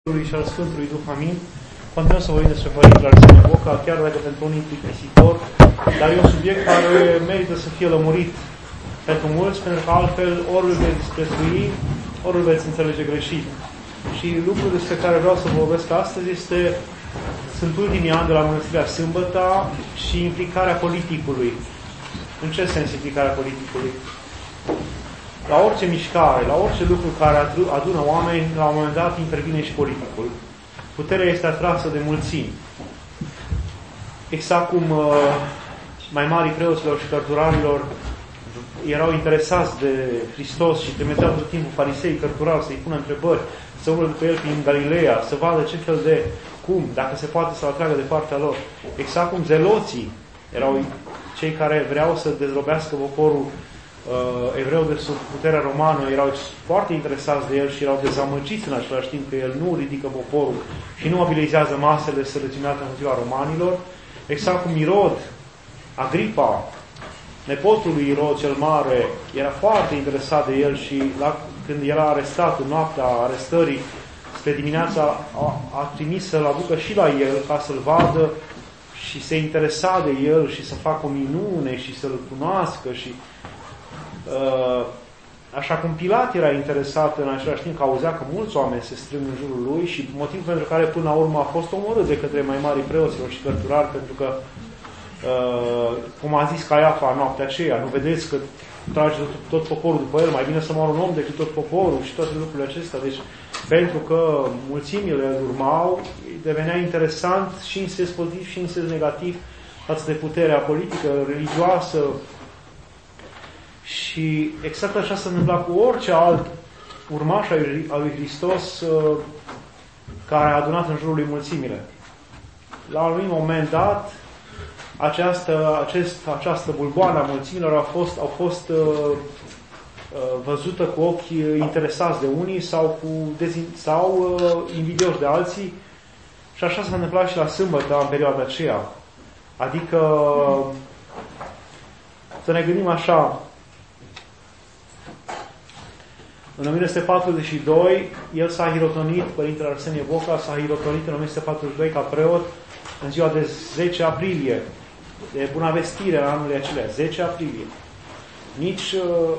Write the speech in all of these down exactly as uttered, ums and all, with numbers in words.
Și al Sfântului Duh, amin. Continuăm să vorbim despre Părintele Arsenie Boca, chiar dacă pentru unii plictisitor, dar e un subiect care merită să fie lămurit pentru mulți, pentru că altfel ori îl veți disprețui, ori îl veți înțelege greșit. Și lucrul despre care vreau să vorbesc astăzi este, sunt ultimii ani de la Mănăstirea Sâmbăta și implicarea politicului. În ce sens implicarea politicului? La orice mișcare, la orice lucru care adună oameni, la un moment dat intervine și politicul. Puterea este atrasă de mulțimi. Exact cum uh, mai mari preoților și cărturarilor erau interesați de Hristos și trimiteau tot timpul farisei cărturari să-i pună întrebări, să umblă după el prin Galileea, să vadă ce fel de cum, dacă se poate să-l atragă de partea lor. Exact cum zeloții erau cei care vreau să dezrobească poporul Uh, evreu de sub puterea romană, erau foarte interesați de el și erau dezamăgiți în același timp că el nu ridică poporul și nu mobilizează masele să răciunească împotriva romanilor. Exact cum Irod, Agripa, nepotul lui Irod cel Mare, era foarte interesat de el și la, când era arestat în noaptea arestării, spre dimineața a, a trimis să-l aducă și la el ca să-l vadă și se interesa de el și să facă o minune și să-l cunoască și așa cum Pilat era interesat în același timp că auzea că mulți oameni se strâng în jurul lui și motivul pentru care până la urmă a fost omorât de către mai mari preoților și cărturari, pentru că cum a zis Caiafa noaptea aceea, nu vedeți că trage tot, tot poporul după el, mai bine să moară un om decât tot poporul și toate lucrurile acestea. Deci pentru că mulțimile îl urmau, devenea interesant și în sens pozitiv și în sens negativ față de puterea politică, religioasă. Și exact așa se întâmpla cu orice alt urmaș al lui Hristos care a adunat în jurul lui mulțimile. La un moment dat, această, acest, această bulboană a mulțimilor a fost, au fost uh, văzută cu ochi interesați de unii sau, cu dezin, sau uh, invidioși de alții. Și așa s-a întâmplat și la sâmbătă în perioada aceea. Adică, să ne gândim așa, în o mie nouă sute patruzeci și doi, el s-a hirotonit, Părintele Arsenie Boca s-a hirotonit în o mie nouă sute patruzeci și doi ca preot în ziua de zece aprilie, de bunavestire a anului acelea, zece aprilie. Nici uh,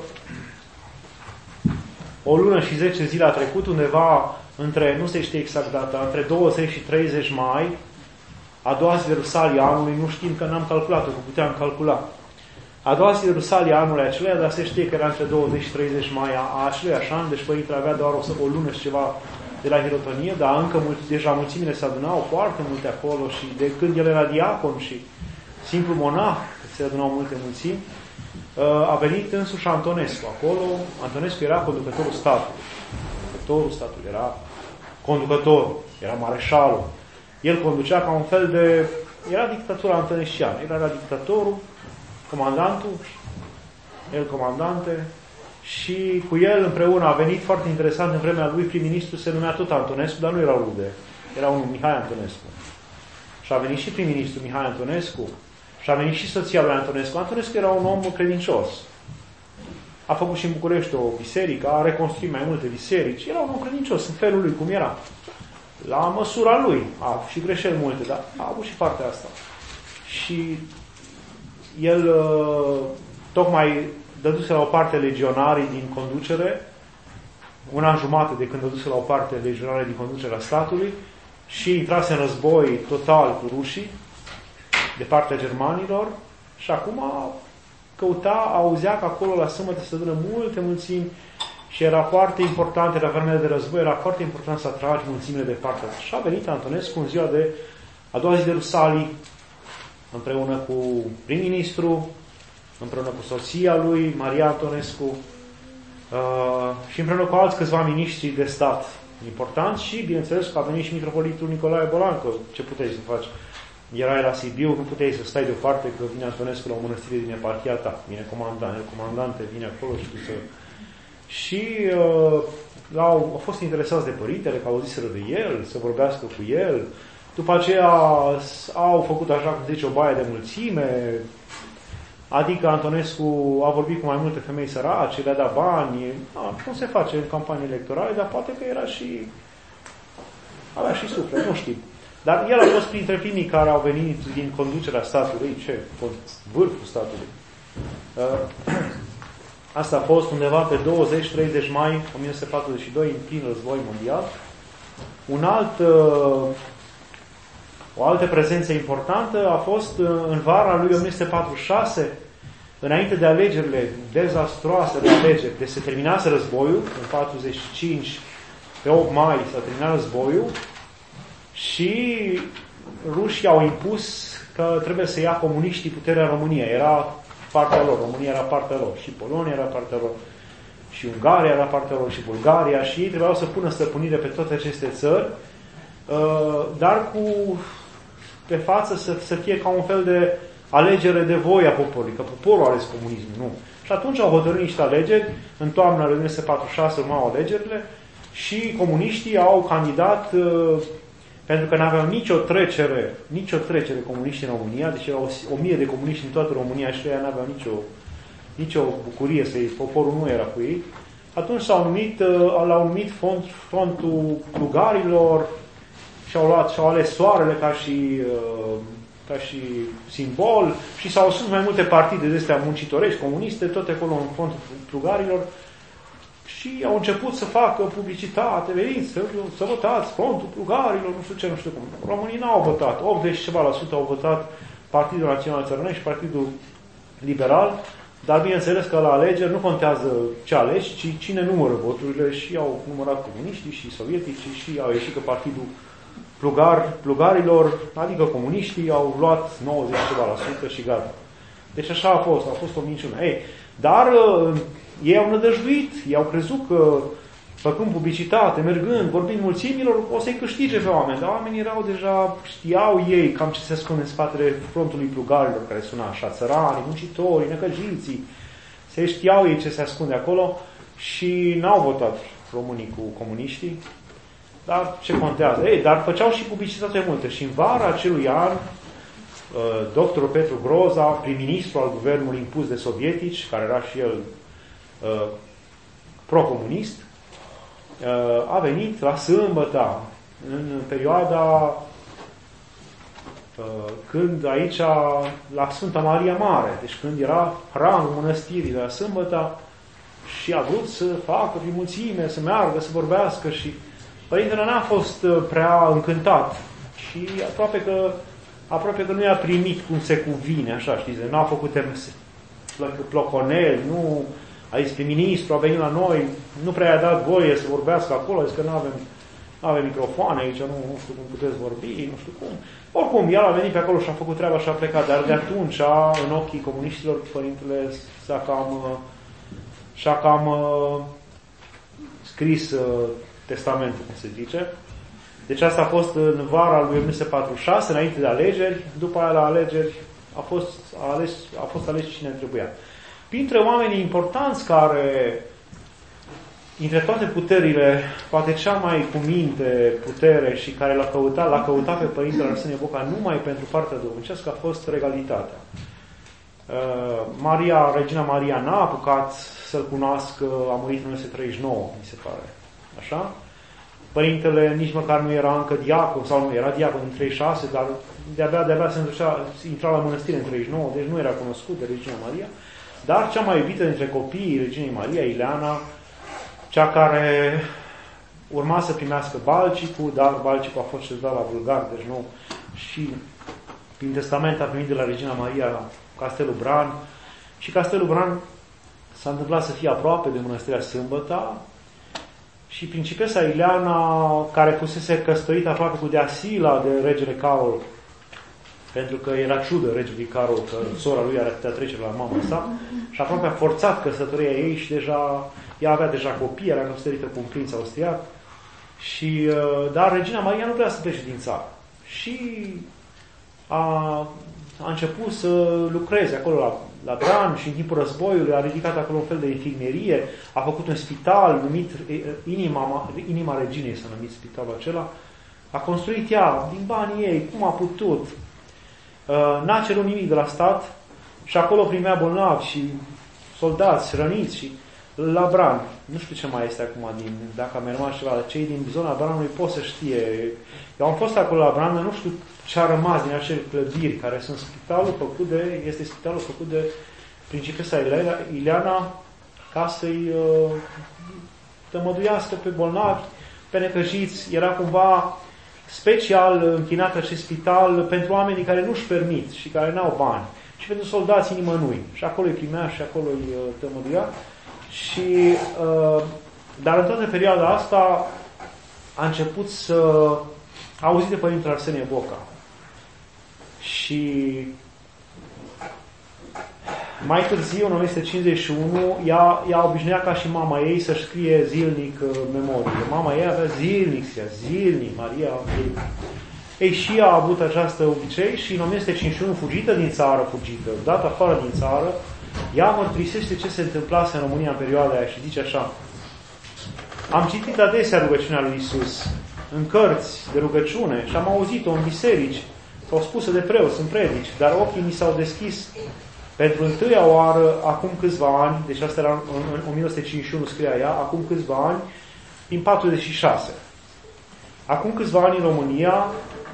o lună și zece zile a trecut, undeva între, nu se știe exact data, între douăzeci și treizeci mai, a doua zi de Rusalii anului, nu știm că n-am calculat-o, că puteam calcula. A doua zi de Rusalii anului acelea, dar se știe că era între douăzeci și treizeci mai a acelui așa, deci Părintele avea doar o, o lună și ceva de la hirotonie, dar încă mult, deja mulțimile se adunau foarte multe acolo și de când el era diacon și simplu monah, că se adunau multe mulțimi, a venit însuși Antonescu acolo. Antonescu era conducătorul statului. Conducătorul statului era conducătorul, era mareșalul. El conducea ca un fel de... Era dictatura antonesciană, el era dictatorul, comandantul, el comandante, și cu el împreună a venit, foarte interesant, în vremea lui prim-ministru se numea tot Antonescu, dar nu era rude, era unul Mihai Antonescu. Și a venit și prim-ministru Mihai Antonescu și a venit și soția lui Antonescu. Antonescu era un om credincios. A făcut și în București o biserică, a reconstruit mai multe biserici, era un om credincios în felul lui cum era. La măsura lui, a avut și greșeli multe, dar a avut și partea asta. Și el uh, tocmai dăduse la o parte legionarii din conducere, un an jumate de când dăduse la o parte legionarii din conducerea statului și intrase în război total cu rușii de partea germanilor și acum căuta, auzea că acolo la sâmbătă se adună multe mulțimi și era foarte important, era vremea de război, era foarte important să atragi mulțimile de partea asta. Și a venit Antonescu în ziua de a doua zi de Rusalii, împreună cu prim-ministru, împreună cu soția lui, Maria Antonescu, uh, și împreună cu alți câțiva miniștri de stat importanți și, bineînțeles, că a venit și mitropolitul Nicolae Bolancă. Ce puteai să faci? Erai la Sibiu, nu puteai să stai deoparte că vine Antonescu la o mănăstire din eparhia ta. Vine comandant, el comandante, vine acolo și tu să... Și uh, au, au fost interesați de părintele, că auziseră de el, să vorbească cu el. După aceea au făcut, așa cum zice, o baie de mulțime, adică Antonescu a vorbit cu mai multe femei sărace, le-a dat bani, a, cum se face în campanie electorale, dar poate că era și Avea și suflet, nu știu. Dar el a fost printre primii care au venit din conducerea statului, ce? Vârful statului. Asta a fost undeva pe douăzeci treizeci mai o mie nouă sute patruzeci și doi, în plin război mondial. Un alt, o altă prezență importantă a fost în vara lui o mie nouă sute patruzeci și șase, înainte de alegerile dezastroase de alegeri, de se terminase războiul, în patruzeci și cinci, pe opt mai s-a terminat războiul, și rușii au impus că trebuie să ia comuniștii puterea în România. Era partea lor, România era partea lor, și Polonia era partea lor, și Ungaria era partea lor, și Bulgaria, și ei trebuiau să pună stăpânire pe toate aceste țări, dar cu pe față să, să fie ca un fel de alegere de voie a poporului, că poporul a ales comunismul, nu. Și atunci au hotărât niște alegeri, în toamna lui o mie nouă sute patruzeci și șase urmau alegerile, și comuniștii au candidat, pentru că n-aveau nicio trecere, nicio trecere comuniști în România, deci erau o mie de comuniști în toată România și ei n-aveau nicio, nicio bucurie să iei, poporul nu era cu ei. Atunci s-au numit, l-au numit front, frontul plugarilor și au luat, și-au ales soarele ca și, ca și simbol și s-au sus mai multe partide de astea muncitorești, comuniste, tot acolo în frontul plugarilor. Și au început să facă publicitate, veniți, să, să votați frontul plugarilor, nu știu ce, nu știu cum. Românii n-au votat, optzeci și ceva la sută au votat Partidul Național Țărănesc și Partidul Liberal, dar bineînțeles că la alegeri nu contează ce alegi, ci cine numără voturile, și au numărat comuniștii și sovieticii și au ieșit că Partidul plugar, plugarilor, adică comuniștii, au luat nouăzeci și ceva la sută și gata. Deci așa a fost, a fost o minciună. Ei, dar ei au nădăjduit, ei au crezut că făcând publicitate, mergând, vorbind mulțimilor, o să-i câștige pe oameni. Dar oamenii erau deja, știau ei cam ce se ascunde în spatele frontului plugarilor, care suna așa, țăranii, muncitorii, necăjiții. Se știau ei ce se ascunde acolo și n-au votat românii cu comuniștii. Dar ce contează? Ei, dar făceau și publicitate multe. Și în vara acelui an, doctorul Petru Groza, prim-ministru al guvernului impus de sovietici, care era și el uh, pro-comunist, uh, a venit la sâmbătă, în perioada uh, când aici, la Sfânta Maria Mare, deci când era hramul mănăstirii de la sâmbătă, și a vrut să facă prin mulțime, să meargă, să vorbească, și părintele n-a fost prea încântat și aproape că aproape că nu i-a primit cum se cuvine, așa, știți, n-a făcut ploconel, nu a zis prim-ministru, a venit la noi, nu prea i-a dat voie să vorbească acolo, a zis că nu avem, avem microfoane aici, nu, nu știu cum puteți vorbi, nu știu cum. Oricum, el a venit pe acolo și a făcut treaba și a plecat, dar de atunci, în ochii comuniștilor, părintele s-a cam, și-a cam uh, scris uh, testamentul, cum se zice. Deci asta a fost în vara lui o mie nouă sute patruzeci și șase, înainte de alegeri. După aia la alegeri a fost ales, a fost ales cine trebuia. Printre oamenii importanți care, dintre toate puterile, poate cea mai cu minte putere și care l-a căutat, l-a căutat pe Părintele Arsenie Boca numai pentru partea duhovnicească, a fost regalitatea. Maria, Regina Maria n-a apucat să-l cunoască, a murit în o mie nouă sute treizeci și nouă, mi se pare. Așa? Părintele nici măcar nu era încă diacon, sau nu, era diacon în treizeci și șase, dar de-abia, de-abia se înducea, intra la mănăstire în treizeci și nouă, deci nu era cunoscut de Regina Maria. Dar cea mai iubită dintre copiii Reginei Maria, Ileana, cea care urma să primească Balcicul, dar Balcicul a fost cezat la bulgar, deci nu. Și prin testament a primit de la Regina Maria Castelul Bran. Și Castelul Bran s-a întâmplat să fie aproape de Mănăstirea Sâmbăta. Și principesa Ileana, care fusese căsătorită aproape cu Deasila de regele Carol, pentru că era ciudă regelui Carol că sora lui ar putea trece la mama sa, și aproape a forțat căsătoria ei și deja, ea avea deja copii, era căsătorită cu un prinț austriac, și, dar Regina Maria nu vrea să plece din țară. Și a, a început să lucreze acolo la, la Bran și în timpul războiului a ridicat acolo un fel de infirmierie, a făcut un spital numit Inima, Inima Reginei, s-a numit spitalul acela, a construit ea din banii ei, cum a putut. N-a cerut nimic de la stat și acolo primea bolnavi și soldați răniți și la Bran. Nu știu ce mai este acum, din, dacă a mai rămas ceva, cei din zona Branului pot să știe. Eu am fost acolo la Bran, dar nu știu ce a rămas din acele clădiri, care sunt spitalul făcut de, este spitalul făcut de principesa Ileana, ca să-i uh, tămăduiască pe bolnavi, pe necăjiți. Era cumva special închinat acest spital pentru oamenii care nu-și permit și care n-au bani. Și pentru soldații nimănui. Și acolo îi primea și acolo îi uh, tămăduia. Și, uh, dar în toată perioada asta a început să auzi de Părintele Arsenie Boca. Și mai târziu, în o mie nouă sute cincizeci și unu, ea, ea obișnuia ca și mama ei să scrie zilnic uh, memoriile. Mama ei avea zilnic, zilnic, Maria ei. Ei, și ea a avut această obicei și în o mie nouă sute cincizeci și unu, fugită din țară, fugită, dată afară din țară, ea mărturisește ce se întâmplase în România în perioada aia și zice așa: am citit adesea rugăciunea lui Iisus în cărți de rugăciune și am auzit-o în biserici sau spusă de preoți în predici, dar ochii mi s-au deschis pentru întâia oară acum câțiva ani, deci asta era în o mie nouă sute cincizeci și unu, scria ea, acum câțiva ani, din patruzeci și șase. Acum câțiva ani în România,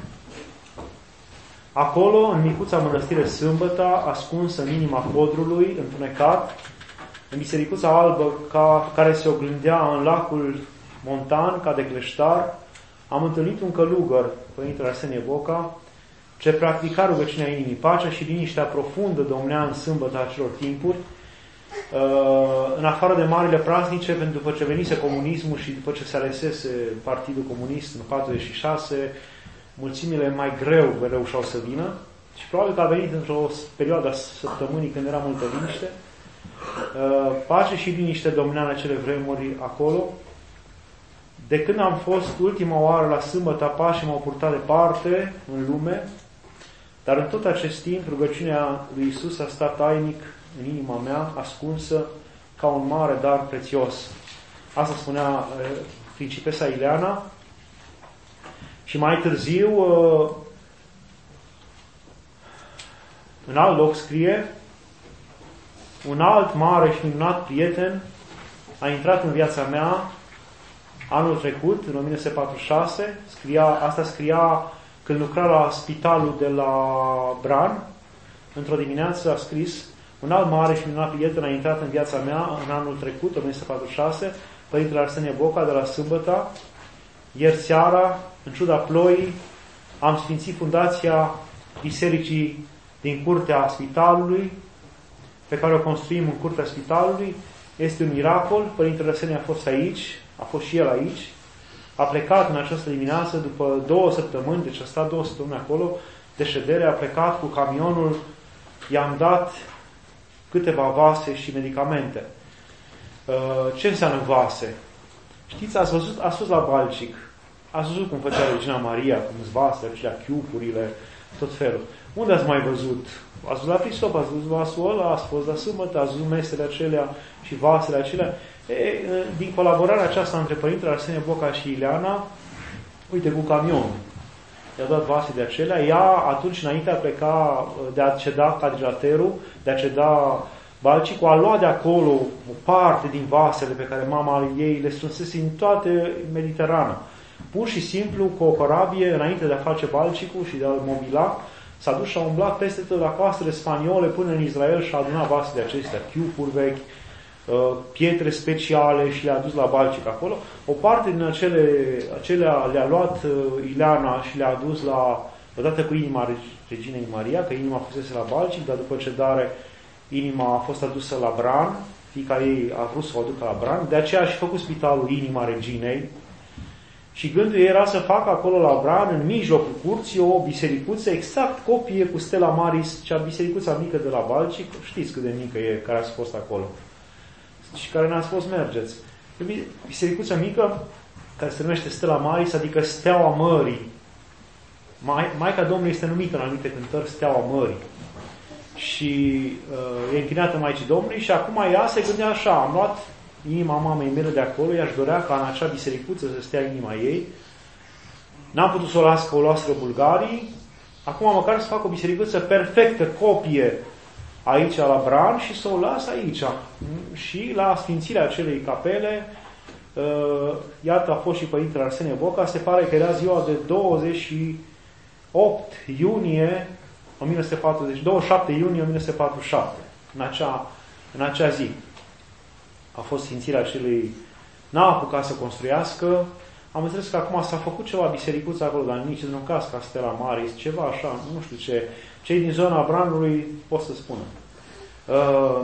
acolo, în micuța mănăstire Sâmbăta, ascunsă în inima codrului, întunecat, în bisericuța albă ca, care se oglindea în lacul montan, ca de cleștar, am întâlnit un călugăr, Părintele Arsenie Boca, ce practica rugăciunea inimii. Pacea și liniștea profundă domnea în Sâmbăta acelor timpuri, în afară de marile praznice, pentru după ce venise comunismul și după ce se alesese Partidul Comunist în patruzeci și șase, mulțimile mai greu reușeau să vină și probabil că a venit într-o perioadă a săptămânii când era multă liniște. Pace și liniște domnea în acele vremuri acolo. De când am fost ultima oară la Sâmbăta, pașii m-au purtat departe în lume, dar în tot acest timp rugăciunea lui Iisus a stat tainic în inima mea, ascunsă ca un mare dar prețios. Asta spunea principesa Ileana. Și mai târziu, în alt loc scrie: un alt mare și minunat prieten a intrat în viața mea anul trecut, în o mie nouă sute patruzeci și șase, scria, asta scria când lucra la spitalul de la Bran. Într-o dimineață a scris: un alt mare și minunat prieten a intrat în viața mea în anul trecut, o mie nouă sute patruzeci și șase, Părintele Arsenie Boca de la Sâmbăta. Ieri seara, în ciuda ploii, am sfințit fundația bisericii din curtea spitalului, pe care o construim în curtea spitalului. Este un miracol. Părintele Arsenie a fost aici, a fost și el aici, a plecat în această dimineață după două săptămâni, deci a stat două săptămâni acolo de ședere, a plecat cu camionul, i-am dat câteva vase și medicamente. Ce înseamnă vase? Știți, ați văzut, ați fost la Balcic, ați văzut cum făcea Regina Maria, cum îți vasele, acelea, chiupurile, tot felul. Unde ați mai văzut? Ați văzut la Pristop, ați văzut vasul ăla, ați fost la Sâmbătă, ați văzut mesele acelea și vasele acelea. E, din colaborarea aceasta între Părintele Arsenie Boca și Ileana, uite, cu camionul, i-a dat vase de acelea. Ea, atunci, înainte a pleca, de a ceda cadrilaterul, de a ceda Balcicul, a luat de acolo o parte din vasele pe care mama ei le strânsese în toate Mediterana. Pur și simplu, cu o corabie, înainte de a face Balcicul și de a-l mobila, s-a dus și a umblat peste tot la coastele spaniole până în Israel și a adunat vasele acestea, chiupuri vechi, pietre speciale și le-a dus la Balcic acolo. O parte din acele, acelea le-a luat Ileana și le-a dus la, odată cu inima Reginei Maria, că inima fusese la Balcic, dar după cedare inima a fost adusă la Bran, fiica ei a vrut să o aducă la Bran, de aceea a și făcut spitalul Inima Reginei. Și gândul ei era să facă acolo la Bran, în mijlocul curții, o bisericuță, exact copie cu Stella Maris, cea bisericuța mică de la Balcic, știți cât de mică e, care ați fost acolo și care n-ați fost, mergeți. Bisericuța mică, care se numește Stella Maris, adică Steaua Mării. Maica Domnului este numită în anumite cântări Steaua Mării. Și uh, e închinată Maicii Domnului și acum ea se gândea așa: am luat inima mamei mele de acolo, i-aș dorea ca în acea bisericuță să stea inima ei. N-am putut să o las, că o luaseră bulgarii. Acum măcar să fac o bisericuță perfectă, copie aici la Bran și să o las aici. Și la sfințirea acelei capele, iată, a fost și Părintele Arsenie Boca, se pare că era ziua de douăzeci și opt iunie o mie nouă sute patruzeci, douăzeci și șapte iunie o mie nouă sute patruzeci și șapte, în acea, în acea zi. A fost sfințirea acelui, n-a apucat să construiască. Am înțeles că acum s-a făcut ceva bisericuță acolo, dar nici în caz ca Stella Maris, ceva așa, nu știu ce. Cei din zona Branului pot să spună. Uh,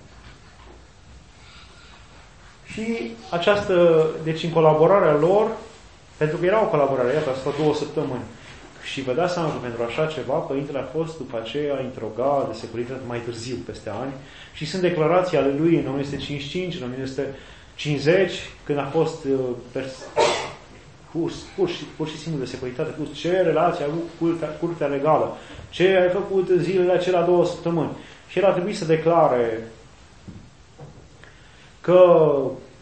și această, deci în colaborarea lor, pentru că era o colaborare, iată, asta două săptămâni, și vă dați seama că pentru așa ceva, Părintele a fost după aceea interogat de securitate mai târziu, peste ani, și sunt declarații ale lui în o mie nouă sute cincizeci și cinci, în o mie nouă sute cincizeci, când a fost uh, pers- pus, pur, și, pur și simplu de securitate, pus ce relație a avut cu curtea, curtea legală, ce ai făcut în zilele acelea două săptămâni. Și el a trebuit să declare că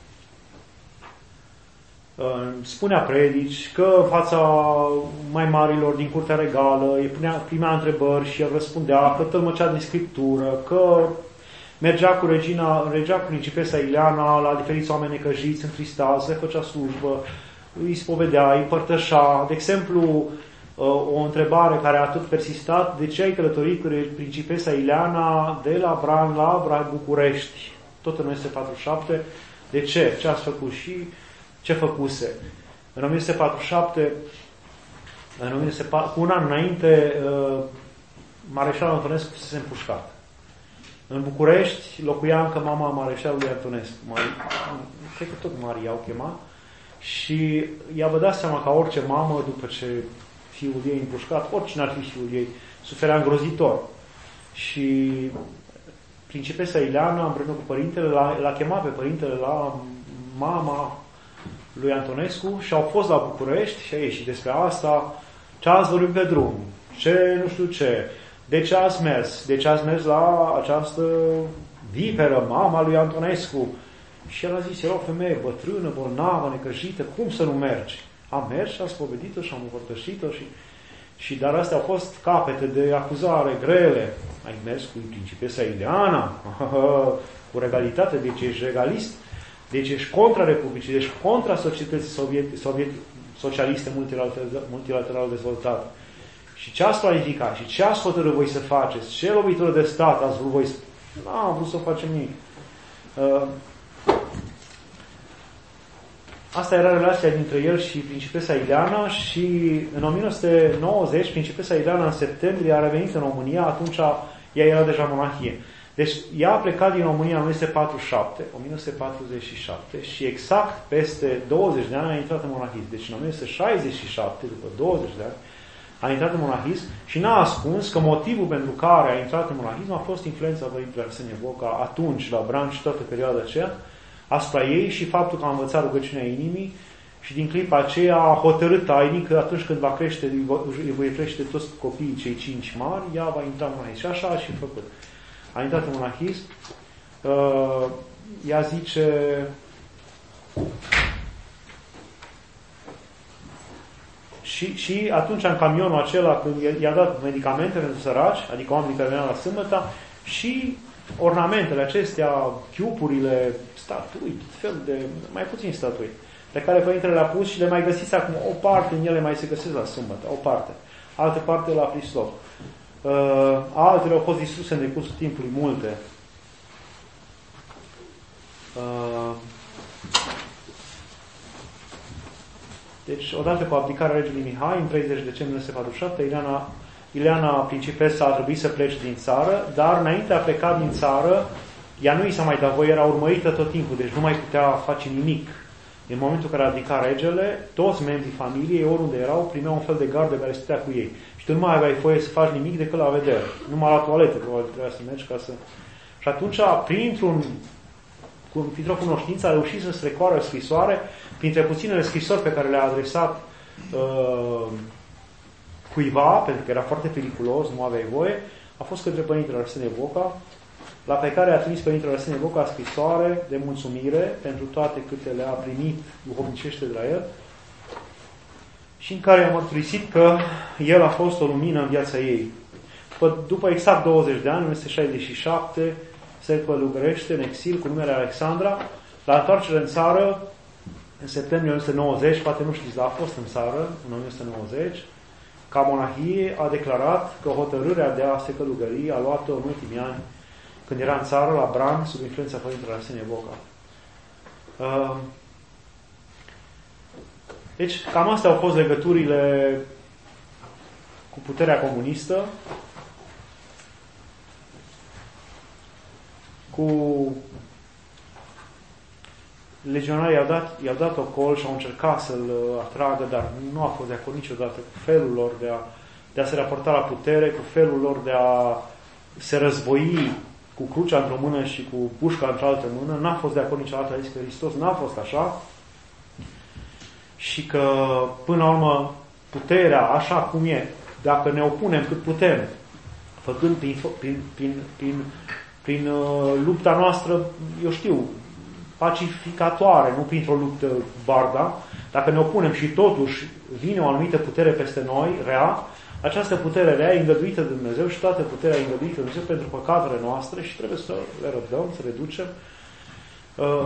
spunea predici, că în fața mai marilor din curtea regală îi punea, primea întrebări și el răspundea, că tălmăcea din Scriptură, că mergea cu regina, mergea cu principesa Ileana la diferiți oameni necăjiți, întristați, le făcea slujbă, îi spovedea, îi împărtășa. De exemplu, o întrebare care a tot persistat, de ce ai călătorit cu principesa Ileana de la Bran la București? Tot în o mie nouă sute patruzeci și șapte. De ce? Ce ați făcut? Și ce făcuse? În o mie nouă sute patruzeci și șapte, în o mie nouă sute patru, cu un an înainte, Mareșalul Antonescu fusese împușcat. În București locuia încă mama Mareșalului Antonescu. Mari, cred că tot Maria o chema. Și ea vă dați seama ca orice mamă, după ce fiul ei împușcat, oricine ar fi fiul ei, suferea îngrozitor. Și principesa Ileana, împreună cu părintele, l-a, l-a chemat pe părintele la mama lui Antonescu și au fost la București și a ieșit despre asta, ce ați vorbit pe drum, ce nu știu ce, de ce ați mers, de ce ați mers la această viperă, mama lui Antonescu. Și el a zis, era o femeie bătrână, bolnavă, necăjită, cum să nu mergi? Am mers și am spovedit-o și am împărtășit-o și, și dar astea au fost capete de acuzare grele. Ai mers cu principesa Ileana, cu regalitate, deci ești regalist, deci ești contra Republicii, deci contra societății soviet, soviet, socialiste multilateral, multilateral dezvoltate. Și ce ați planificat? Și ce ați hotărât voi să faceți? Ce lovitură de stat ați vrut voi să... Nu am vrut să facem nimic. Uh, Asta era relația dintre el și principesa Ileana și în o mie nouă sute nouăzeci, principesa Ileana în septembrie a revenit în România, atunci ea era deja monahie. Deci ea a plecat din România în o mie nouă sute patruzeci și șapte, o mie nouă sute patruzeci și șapte și exact peste douăzeci de ani a intrat în monahism. Deci în o mie nouă sute șaizeci și șapte, după douăzeci de ani, a intrat în monahism și n-a ascuns că motivul pentru care a intrat în monahism a fost influența Părintele Arsenie Boca atunci la Bran și toată perioada aceea asupra ei și faptul că a învățat rugăciunea inimii și din clipa aceea a hotărât tainic că atunci când va crește, îi voi crește toți copiii cei cinci mari, ea va intra în monahism. Și așa a și făcut. A intrat în monahism. Uh, ea zice și, și atunci în camionul acela când i-a dat medicamente pentru săraci, adică oamenii care veneau la sâmbătă, și ornamentele acestea, chiupurile, statui, tot fel de, mai puțin statui, pe care Părintele le-a pus și le mai găsiți acum. O parte în ele mai se găsesc la sâmbătă, o parte. Altă parte la Hristos. Uh, altele au fost distruse în decursul timpului, multe. Uh, deci, odată cu abdicarea regelui Mihai, în treizeci decembrie o mie nouă sute patruzeci și șapte, Ileana, Ileana principesa a trebuit să plece din țară, dar înainte a plecat din țară, ea nu i s-a mai dat voie, era urmărită tot timpul, deci nu mai putea face nimic. În momentul în care a abdicat regele, toți membrii familiei, oriunde erau, primeau un fel de gardă care stătea cu ei. Și tu nu mai aveai voie să faci nimic decât la vedere. Numai la toaletă, probabil trebuia să mergi ca să... Și atunci, printr-un, printr-o cunoștință, a reușit să strecoare o scrisoare, printre puținele scrisori pe care le-a adresat uh, cuiva, pentru că era foarte periculos, nu aveai voie, a fost către Părintele Arsenie Boca, la pe care a trimis Părintele Arsenie Boca scrisoare de mulțumire pentru toate câte le-a primit duhovnicește de la el și în care a mărturisit că el a fost o lumină în viața ei. după exact douăzeci de ani, în o sută șaizeci și șapte, se călugărește în exil cu numele Alexandra. La întoarcere în țară, în septembrie o mie o sută nouăzeci, poate nu știți, dar a fost în țară, în o mie o sută nouăzeci, ca monahie a declarat că hotărârea de a se călugări a luat-o în ultimii ani, când era în țară, la Bran, sub influența Părintele Arsenie Boca. Deci, cam astea au fost legăturile cu puterea comunistă, cu legionarii i-au dat, i-au dat ocol și au încercat să-l atragă, dar nu a fost de acord niciodată cu felul lor de a, de a se raporta la putere, cu felul lor de a se război cu crucea într-o mână și cu pușca într-o altă mână. N-a fost de acord niciodată, a zis că Hristos n-a fost așa și că, până la urmă, puterea, așa cum e, dacă ne opunem cât putem, făcând prin, prin, prin, prin, prin uh, lupta noastră, eu știu, pacificatoare, nu printr-o luptă barda, dacă ne opunem și totuși vine o anumită putere peste noi, rea, această putere rea e îngăduită de Dumnezeu și toată puterea e îngăduită de Dumnezeu pentru păcatele noastre și trebuie să le răbdăm, să le ducem. Uh,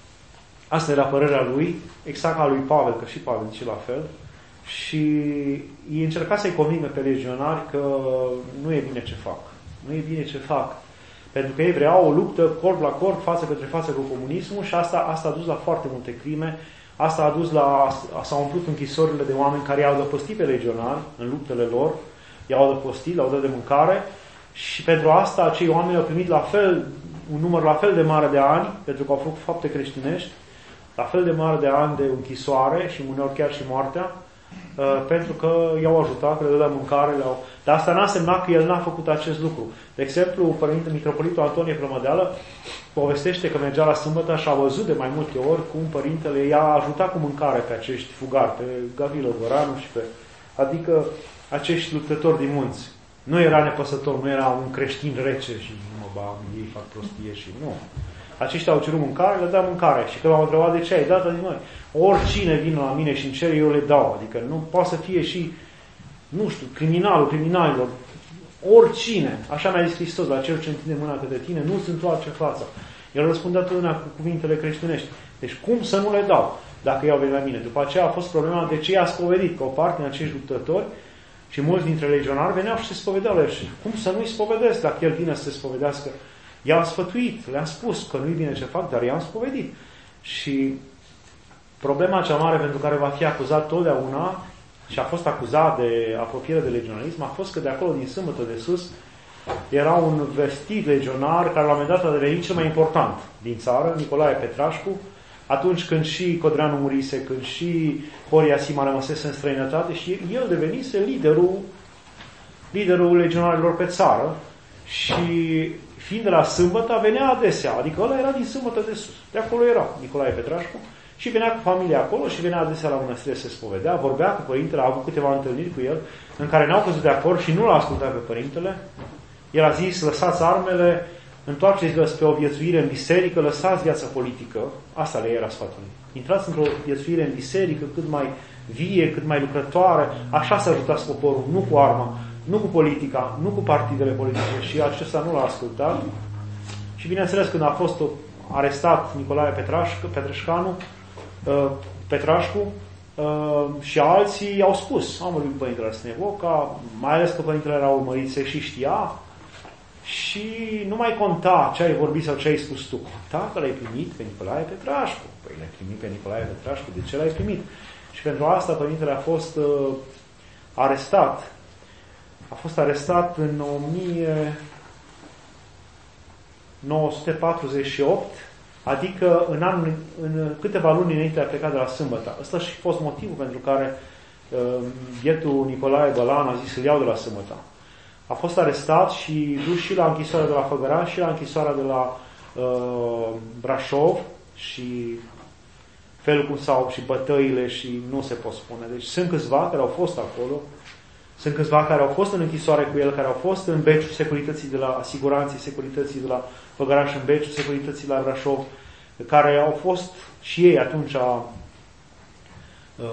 asta era părerea lui, exact ca lui Pavel, că și Pavel zice la fel. Și ei încerca să-i convingă pe legionari că nu e bine ce fac. Nu e bine ce fac. Pentru că ei vreau o luptă corp la corp, față către față cu comunismul și asta, asta a dus la foarte multe crime. Asta a dus la... s-au umplut închisorile de oameni care i-au adăpostit pe legionari în luptele lor, i-au adăpostit, le-au dat de mâncare și pentru asta acei oameni au primit la fel, un număr la fel de mare de ani, pentru că au făcut fapte creștinești, la fel de mare de ani de închisoare și uneori chiar și moartea, Uh, pentru că i-au ajutat, că le dădea mâncare, le-au... Dar asta n-a semnat că el n-a făcut acest lucru. De exemplu, Părintele Mitropolitul Antonie Plămădeală povestește că mergea la sâmbătă și a văzut de mai multe ori cum Părintele i-a ajutat cu mâncare pe acești fugari, pe Gavilă Goranu și pe... adică acești luptători din munți. Nu era nepăsător, nu era un creștin rece și mă, ba, ei fac prostie și nu. Aceștia au cerut mâncare, le dea mâncare. Și când m-au întrebat de ce ai dat, zic, măi, oricine vine la mine și îmi cere, eu le dau. Adică nu poate să fie și, nu știu, criminalul, criminalilor. Oricine. Așa mi-a zis Hristos, la cel ce întinde mâna către tine, nu-ți întoarce fața. El răspundea totdeauna cu cuvintele creștinești. Deci cum să nu le dau dacă ei au venit la mine? După aceea a fost problema de ce i-a spovedit, că o parte din acești luptători și mulți dintre legionari veneau și se spovedeau la el. Și cum să nu-i spovedesc dacă el vine să se spovedească? I-am sfătuit, le-am spus că nu-i bine ce fac, dar i-am spovedit. Și problema cea mare pentru care va fi acuzat totdeauna și a fost acuzat de apropiere de legionarism a fost că de acolo, din sâmbătă de sus, era un vestit legionar care la un moment dat a devenit cel mai important din țară, Nicolae Petrașcu, atunci când și Codreanu murise, când și Horia Sima rămăsese în străinătate și el devenise liderul, liderul legionarilor pe țară și fiind de la sâmbătă, venea adesea, adică ăla era din sâmbătă de sus. De acolo era Nicolae Petrașcu și venea cu familia acolo și venea adesea la mănăstire să se spovedea, vorbea cu Părintele, a avut câteva întâlniri cu el, în care n-au căzut de acord și nu l-a ascultat pe Părintele. El a zis, lăsați armele, întoarceți-vă spre o viețuire în biserică, lăsați viața politică, asta le era sfatul. Intrați într-o viețuire în biserică cât mai vie, cât mai lucrătoare, așa să ajutați poporul, nu cu arma, nu cu politica, nu cu partidele politice și acesta nu l-a ascultat. Și bineînțeles, când a fost arestat Nicolae Petrașcu, Petreșcanu, Petrașcu și alții i-au spus, am vorbit cu Părintele Arsenie Boca, mai ales că Părintele era urmărit, se și știa și nu mai conta ce ai vorbit sau ce ai spus tu. Conta că l-ai primit pe Nicolae Petrașcu. Păi l-ai primit pe Nicolae Petrașcu, de ce l-ai primit? Și pentru asta Părintele a fost uh, arestat. A fost arestat în o mie nouă sute patruzeci și opt, adică în, anul, în câteva luni înainte de a pleca de la sâmbătă. Ăsta și fost motivul pentru care uh, bietul Nicolae Bălan a zis să-l iau de la sâmbătă. A fost arestat și dus și la închisoarea de la Făgăraș și la închisoarea de la uh, Brașov și felul cum s-au și bătăile și nu se pot spune. Deci sunt câțiva care au fost acolo, sunt câțiva care au fost în închisoare cu el, care au fost în beciul securității de la siguranții securității de la Făgăraș, în beciul securității la Brașov, care au fost și ei atunci uh,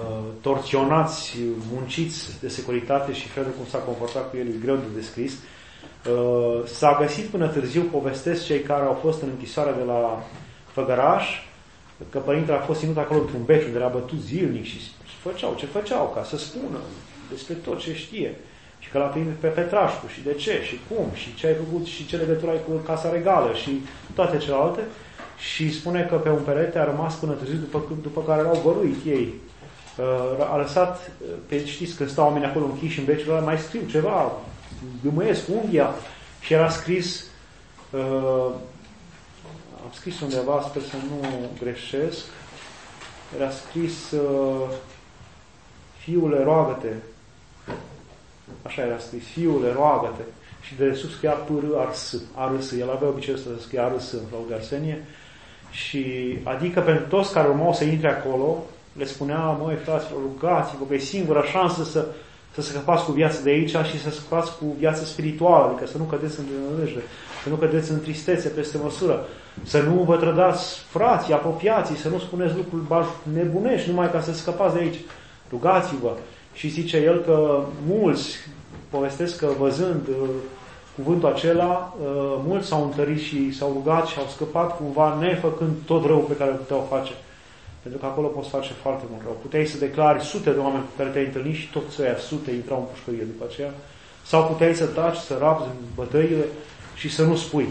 torționați, munciți de securitate și felul cum s-a comportat cu el e greu de descris. S-a găsit până târziu, povestesc cei care au fost în închisoarea de la Făgăraș, că părintele a fost ținut acolo într-un bec unde era bătut zilnic și făceau ce făceau ca să spună despre tot ce știe. Și că l-a primit pe Petrașcu și de ce și cum și ce ai făcut și ce legătură ai cu Casa Regală și toate celelalte. Și spune că pe un perete a rămas până târziu după, după care l-au văruit ei. A lăsat, pe, știți, când stau oamenii acolo închiși în beciul ăla, mai scriu ceva, gâmăiesc unghia și era scris, uh, am scris undeva, sper să nu greșesc, era scris uh, fiule, roagă-te. Așa era scris, fiule, roagă-te. Și de sus scria P R A R S. A R S. El avea obiceiul să scrie A R S în Flaul de Arsenie. Și adică pentru toți care urmau să intre acolo, le spunea, măi, fraților, rugați-vă, că e singura șansă să, să scăpați cu viața de aici și să scăpați cu viața spirituală, adică să nu cădeți în nădejde, să nu cădeți în tristețe peste măsură, să nu vă trădați frații, apropiații, să nu spuneți lucruri nebunești numai ca să scăpați de aici. Rugați-vă. Și zice el că mulți, povestesc că văzând uh, cuvântul acela, uh, mulți s-au întărit și s-au rugat și au scăpat cumva nefăcând tot rău pe care îl puteau face. Pentru că acolo poți face foarte mult rău. Puteai să declari sute de oameni cu care te-ai întâlnit și toți ăia sute intrau în pușcărie după aceea. Sau puteai să taci, să rabzi în bătăile și să nu spui.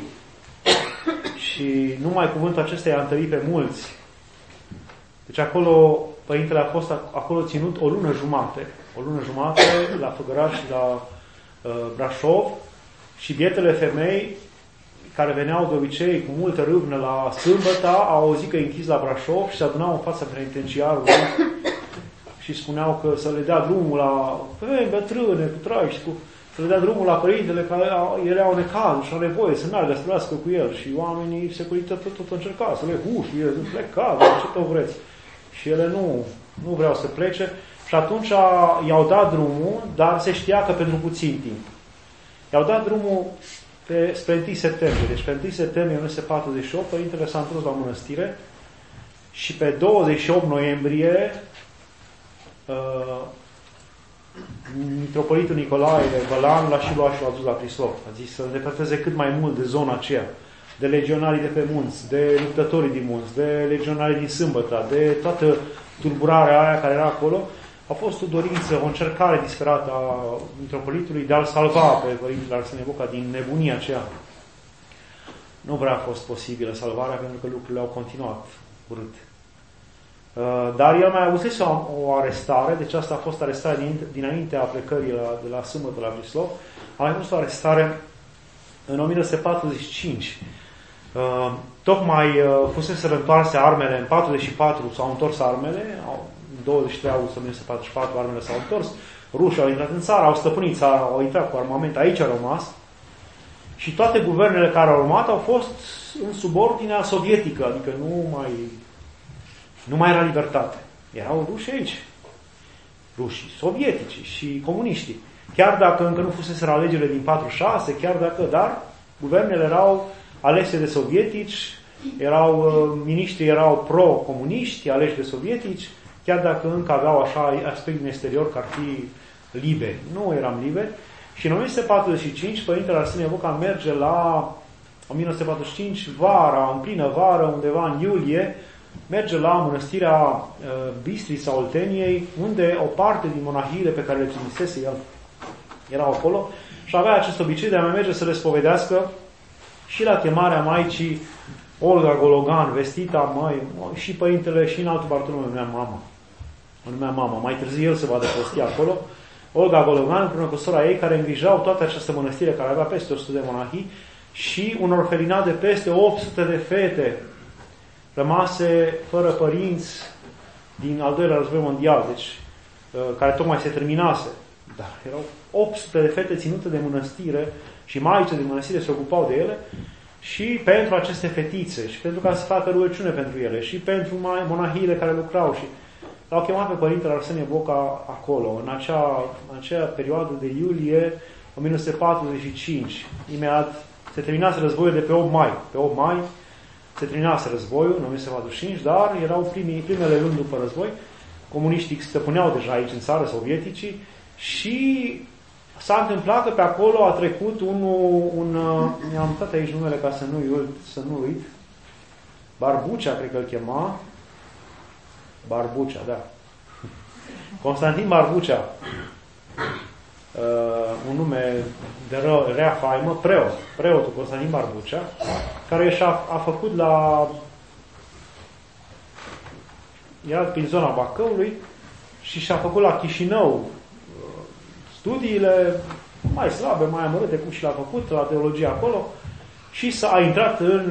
Și numai cuvântul acesta i-a întărit pe mulți. Deci acolo, părintele a fost acolo ținut o lună jumate. O lună jumate la Făgăraș și la uh, Brașov și bietele femei care veneau de obicei cu multă râvnă la sâmbătă, au auzit că e închis la Brașov și se adunau în fața penitenciarului și spuneau că să le dea drumul la ei, bătrâne, cu trai și cu... să le dea drumul la părintele care ele au necazul și au nevoie să meargă să trăiască cu el. Și oamenii securitate tot, tot încercau să le huși, ele plecați, ce tot vreți. Și ele nu, nu vreau să plece. Și atunci i-au dat drumul, dar se știa că pentru puțin timp. I-au dat drumul pe, spre întâi septembrie. Deci pe întâi septembrie o mie nouă sute patruzeci și opt, părintele s-a întors la mănăstire și pe douăzeci și opt noiembrie uh, mitropolitul Nicolae Bălan l-a și luat și l-a dus la Prislov. A zis să îndepărteze cât mai mult de zona aceea, de legionarii de pe munți, de luptătorii din munți, de legionarii din Sâmbăta, de toată tulburarea aia care era acolo. A fost o dorință, o încercare disperată a mitropolitului de a-l salva pe părintele Arsenie Boca din nebunia aceea. Nu prea a fost posibilă salvarea pentru că lucrurile au continuat urât. Dar el mai avusese o, o arestare, deci asta a fost arestarea din, dinaintea plecării la, de la Sâmbătă la Prislov. A mai fost o arestare în o mie nouă sute patruzeci și cinci. Uh, tocmai uh, fusese întoarse armele, în patruzeci și patru s-au întors armele, au, în douăzeci și trei august o mie nouă sute patruzeci și patru armele s-au întors, rușii au intrat în țară, au stăpânit țara, au intrat cu armament, aici au rămas și toate guvernele care au urmat au fost în subordinea sovietică, adică nu mai, nu mai era libertate. Erau ruși aici, rușii, sovietici și comuniștii. Chiar dacă încă nu fusese alegerile din patruzeci și șase, chiar dacă, dar guvernele erau alese de sovietici, erau, miniștrii erau pro-comuniști, aleși de sovietici, chiar dacă încă aveau așa aspect din exterior că ar fi liberi. Nu eram liberi. Și în o mie nouă sute patruzeci și cinci, părintele Arsenie Boca merge la o mie nouă sute patruzeci și cinci, vara, în plină vară, undeva în iulie, merge la mănăstirea uh, Bistrița Olteniei, unde o parte din monahiile pe care le trimisese el erau acolo și avea acest obicei de a mai merge să le spovedească și la chemarea Maicii Olga Gologan, vestita măi, și părintele și în altul Bartolomeu numea mama. O numea mama. Mai târziu el se va depostia acolo. Olga Gologan împreună cu sora ei care îngrijau toată această mănăstire care avea peste o sută de monahii și un orfelinat de peste opt sute de fete rămase fără părinți din al doilea război mondial, deci care tocmai se terminase. Dar erau opt sute de fete ținute de mănăstire și maice de mănăstire se ocupau de ele și pentru aceste fetițe și pentru ca să facă rugăciune pentru ele și pentru monahiile care lucrau și l-au chemat pe părintele Arsenie Boca acolo, în acea, în acea perioadă de iulie o mie nouă sute patruzeci și cinci. Imediat se terminase războiul de pe opt mai. Pe opt mai se terminase războiul în o mie nouă sute patruzeci și cinci, dar erau primii, primele luni după război. Comuniștii stăpâneau deja aici în țară, sovieticii, și s-a întâmplat că pe acolo a trecut unul, un, mi-am uitat aici numele ca să nu uit, să nu uit, Barbucea, cred că îl chema, Barbucea, da. Constantin Barbucea, uh, un nume de ră, rea faimă, preot, preotul Constantin Barbucea, care și-a a făcut la, era prin zona Bacăului și și-a făcut la Chișinău studiile mai slabe, mai amărâte, cum și l-a făcut, la teologie acolo, și s-a intrat în,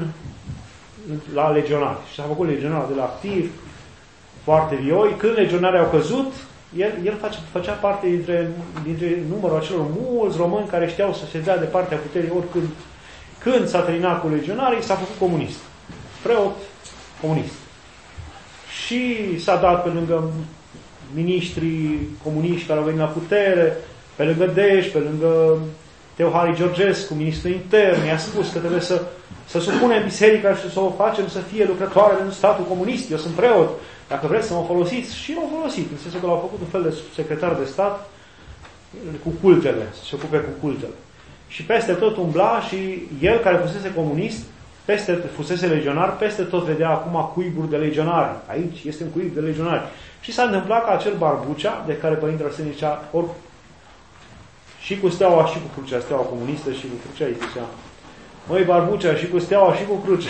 la legionari. Și s-a făcut legionar de la activ, foarte vioi. Când legionarii au căzut, el, el face, făcea parte dintre, dintre numărul acelor mulți români care știau să se dea de partea puterii oricând. Când s-a terminat cu legionarii, s-a făcut comunist. Preot comunist. Și s-a dat pe lângă miniștrii comuniști care au venit la putere, pe lângă Deș, pe lângă Teohari Georgescu, ministrul intern, i-a spus că trebuie să, să supunem biserica și să o facem să fie lucrătoare în statul comunist. Eu sunt preot. Dacă vreți să mă folosiți, și l-au folosit. În sensul că l-au făcut un fel de secretar de stat cu cultele, să se ocupe cu cultele. Și peste tot umbla și el, care fusese comunist, peste, fusese legionar, peste tot vedea acum cuiburi de legionari. Aici este un cuib de legionari. Și s-a întâmplat că acel Barbucea, de care Părintele Arsenie zicea, ori și cu steaua și cu crucea, steaua comunistă și cu crucea, îi zicea, măi Barbucea, și cu steaua și cu crucea.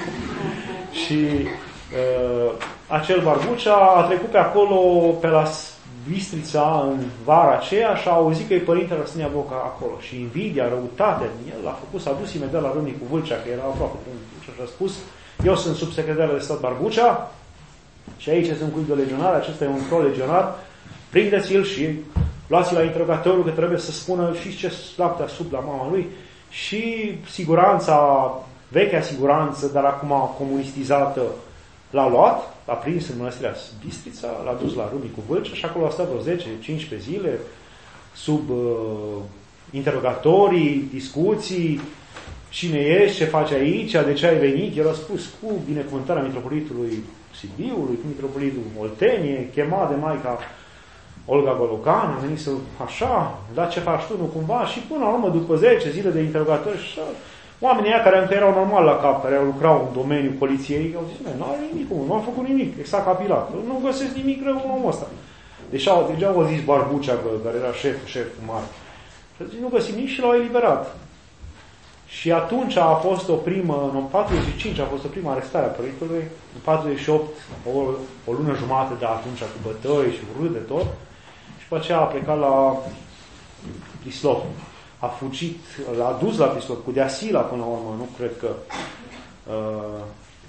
Și uh, acel Barbucea a trecut pe acolo, pe la Bistrița, în vara aceea, și a auzit că e Părintele Arsenie Boca acolo. Și invidia, răutate, el a făcut, s-a dus imediat la Râmnicu Vâlcea, că era aproape, și a spus, eu sunt subsecretar de stat Barbucea, și aici este un cuib de legionar, acesta e un pro-legionar, prindeți-l și luați-l la interogatoriu, că trebuie să spună și ce lapte sub la mama lui, și siguranța, vechea siguranță, dar acum comunistizată, l-a luat, l-a prins în Mănăstirea Bistrița, l-a dus la Râmnicu Vâlcea și acolo a stat vreo zece cincisprezece zile sub uh, interogatorii, discuții, cine ești, ce faci aici, de ce ai venit. El a spus cu binecuvântarea mitropolitului Sibiului, cu mitropolitul Oltenie, chemat de Maica Olga Gologan, a venit să așa, dar ce faci tu, nu cumva? Și până la urmă, după zece zile de interrogatori, oamenii aia care încă erau normal la cap, care lucrau în domeniul poliției, au zis, nu are nimic, nu am făcut nimic, exact ca Pilat. Nu găsesc nimic rău în omul ăsta. Deci deja au zis Barbucea, care era șef, șef mare. Și a zis, nu găsim nici și l-au eliberat. Și atunci a fost o primă, în patruzeci și cinci a fost o primă arestare a Părintelui, în patruzeci și opt o, o lună jumătate de atunci cu bătăi și urât de tot, și după aceea a plecat la Prislov. A fugit, l-a dus la Prislov, cu Deasila până la urmă, nu cred că... Uh,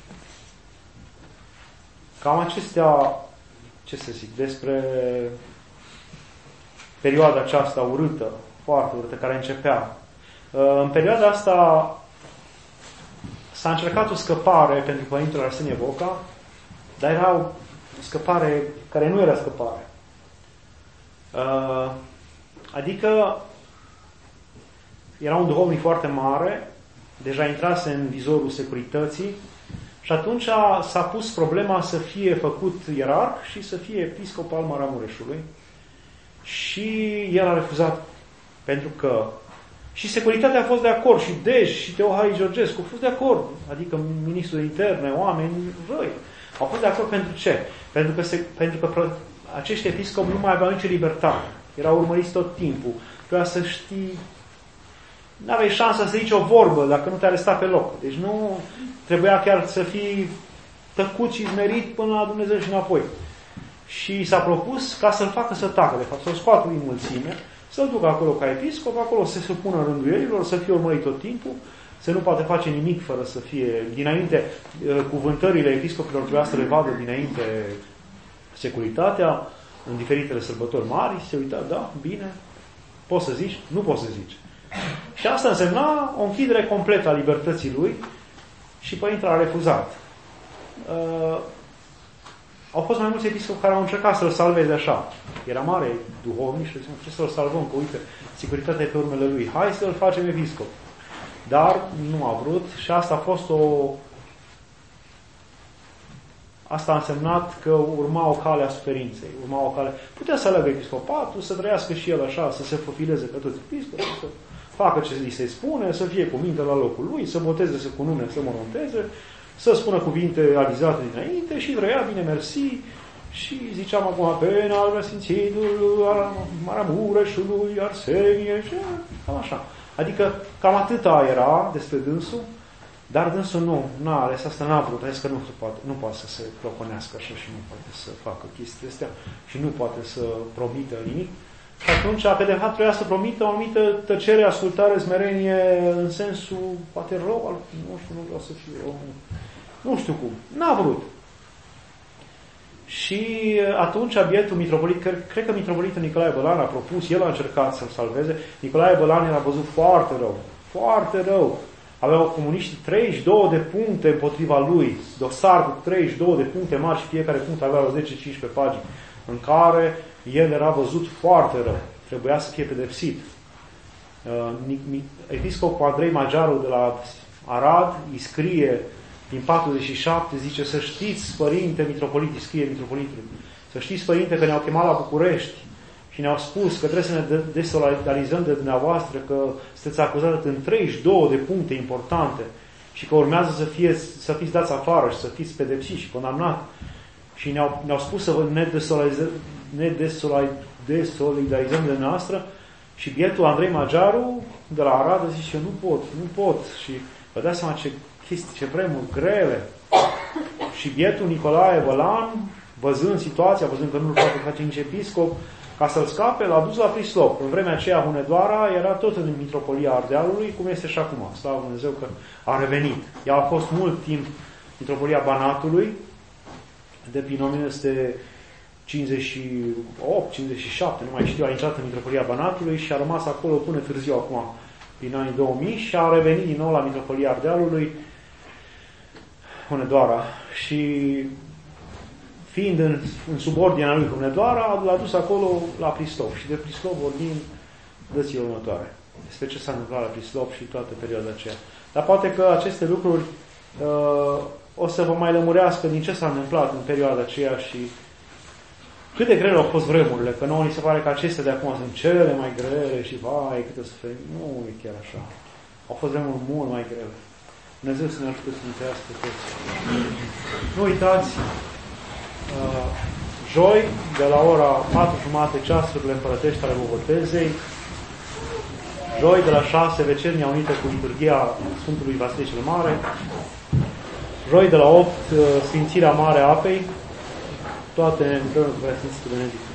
cam acestea, ce să zic, despre perioada aceasta urâtă, foarte urâtă, care începea. În perioada asta s-a încercat o scăpare pentru Părintele Arsenie Boca, dar era o scăpare care nu era scăpare. Adică era un duhovnic foarte mare, deja intrase în vizorul securității și atunci s-a pus problema să fie făcut ierarh și să fie episcop al Maramureșului. Și el a refuzat pentru că și securitatea a fost de acord, și Dej, și Teohari Georgescu au fost de acord, adică ministrul de interne, oameni răi, au fost de acord pentru ce? Pentru că, se, pentru că acești episcopi nu mai aveau nicio libertate, erau urmăriți tot timpul, trebuia să știi, nu aveai șansa să zici o vorbă dacă nu te aresta pe loc, deci nu trebuia chiar să fii tăcut și zmerit până la Dumnezeu și înapoi. Și s-a propus ca să-l facă să tacă, de fapt, să-l scoată din mulțime, să-l ducă acolo ca episcop, acolo să se supună rânduielilor, să fie urmărit tot timpul, să nu poate face nimic fără să fie dinainte, cuvântările episcopilor trebuia să le vadă dinainte securitatea, în diferitele sărbători mari, se uita, da, bine, poți să zici, nu poți să zici. Și asta însemna o închidere completă a libertății lui și Părintele a refuzat. Uh, au fost mai mulți episcopi care au încercat să-l salveze așa. Era mare duhovnic și ziceam, ce să-l salvăm, că uite, securitatea e pe urmele lui. Hai să-l facem episcop. Dar nu a vrut și asta a fost o Asta a însemnat că urma o cale a suferinței, urma o cale. Putea să aleagă episcopatul, să trăiască și el așa, să se profileze pe toți episcopii, să facă ce li se spune, să fie cu minte la locul lui, să boteze, să cunune, să moronteze, să spună cuvinte alizate dinainte și trăia bine, mersi, și ziceam acum pena al Sfințitului, al Maramureșului, Arsenie, și cam așa. Adică cam atâta era despre dânsul, dar dânsul nu, n-a ales asta, n-a vrut, a zis că nu poate, nu poate să se cloconească așa și nu poate să facă chestia astea și nu poate să promită nimic. Și atunci, că de fapt trebuia să promită o anumită tăcere, ascultare, smerenie, în sensul, poate rău, nu știu, nu vreau să fiu om, nu știu cum, n-a vrut. Și atunci bietul mitropolit, cred, cred că mitropolitul Nicolae Bălan a propus, el a încercat să-l salveze. Nicolae Bălan era văzut foarte rău, foarte rău. Aveau comuniștii treizeci și două de puncte împotriva lui, dosar cu treizeci și două de puncte mari și fiecare punct avea zece cincisprezece pagini, în care el era văzut foarte rău. Trebuia să fie pedepsit. Episcopul Andrei Magiaru de la Arad îi scrie din patruzeci și șapte, zice, să știți, părinte mitropolit, îi scrie mitropolitului, să știți, părinte, că ne-au chemat la București și ne-au spus că trebuie să ne desolidarizăm de dumneavoastră, că sunteți acuzați în treizeci și două de puncte importante și că urmează să, fie, să fiți dați afară și să fiți pedepsiți și condamnați. Și ne-au, ne-au spus să ne desolidarizăm, ne desolidarizăm de noastră și bietul Andrei Magiaru de la Arad zice, eu nu pot, nu pot. Și vă dați seama ce chestii, ce vremuri grele. Și bietul Nicolae Bălan, văzând situația, văzând că nu-l poate face nici episcop, ca să-l scape, l-a dus la Prislop. În vremea aceea, Hunedoara era tot în mitropolia Ardealului, cum este și acum. Slavă Dumnezeu că a revenit. Ea a fost mult timp mitropolia Banatului, de prin o mie nouă sute cincizeci și opt cincizeci și șapte, nu mai știu, a intrat în mitropolia Banatului și a rămas acolo până târziu acum, prin anii două mii, și a revenit din nou la mitropolia Ardealului, Hunedoara. Și fiind în, în subordinea lui Hunedoara, l-a dus acolo la Prislop. Și de Prislop vorbim dății următoare. Despre ce s-a întâmplat la Prislop și toată perioada aceea. Dar poate că aceste lucruri uh, o să vă mai lămurească din ce s-a întâmplat în perioada aceea și cât de grele au fost vremurile, că nouă ni se pare că acestea de acum sunt cele mai grele și vai, câte suferim. Nu e chiar așa. Au fost vremuri mult mai grele. Dumnezeu să ne ajute să mântuiască toți. Nu uitați, uh, joi, de la ora patru jumate ceasurile împărătești ale Bobotezei, joi de la șase vecernia unită cu liturghia Sfântului Vasile cel Mare, joi de la opt Sfințirea Mare a Apei, toate împreună cu Sfințitul Benedict.